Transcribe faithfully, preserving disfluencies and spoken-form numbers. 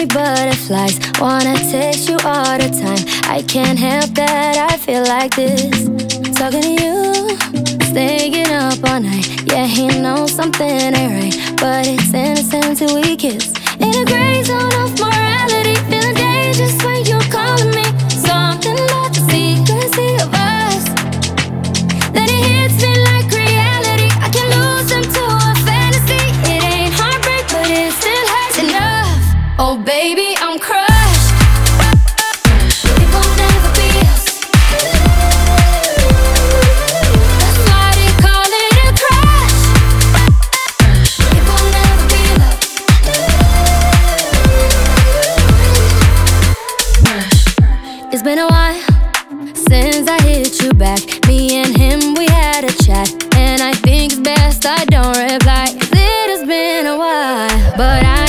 me butterflies. Wanna taste you all the time. I can't help that I feel like this. Talking to you, staying up all night. Yeah, he knows something ain't right, but it's innocent till we kiss. In a gray zone of morality, feeling dangerous when you're calling me. Something about the secrecy of us, then it hits me like reality. I can lose into a fantasy. It ain't heartbreak, but it still hurts enough. Oh baby, I'm crushed. It won't ever be us. That's why they call it a crush. It won't ever be love. It's been a while since I hit you back. Me and him, we had a chat, and I think it's best I don't reply, 'cause it has been a while. But I